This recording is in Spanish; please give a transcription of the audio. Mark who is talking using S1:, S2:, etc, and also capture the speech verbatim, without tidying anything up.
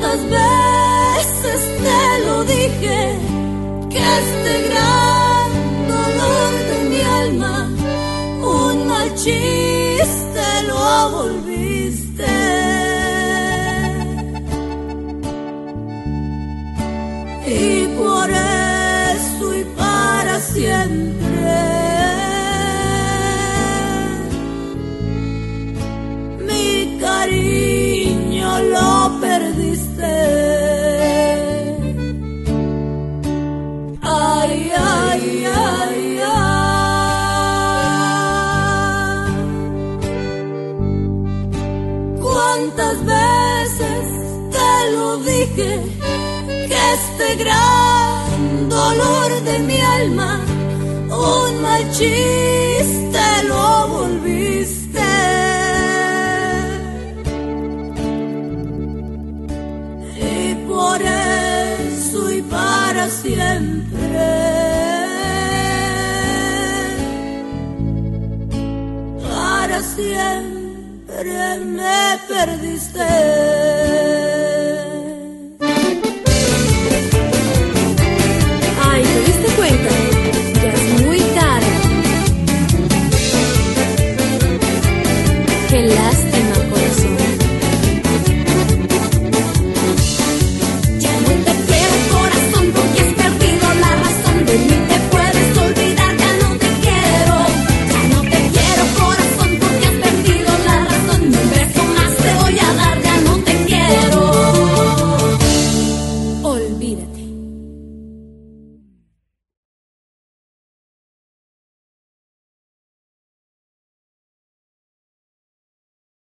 S1: Cuántas veces te lo dije, que este gran dolor de mi alma, un mal chiste lo volviste. Y por eso y para siempre mi cariño lo perdiste. Ay, ay, ay, ay. Cuántas veces te lo dije, que este gran dolor de mi alma, un mal chiste lo volviste. Y por eso y para siempre para siempre me perdiste.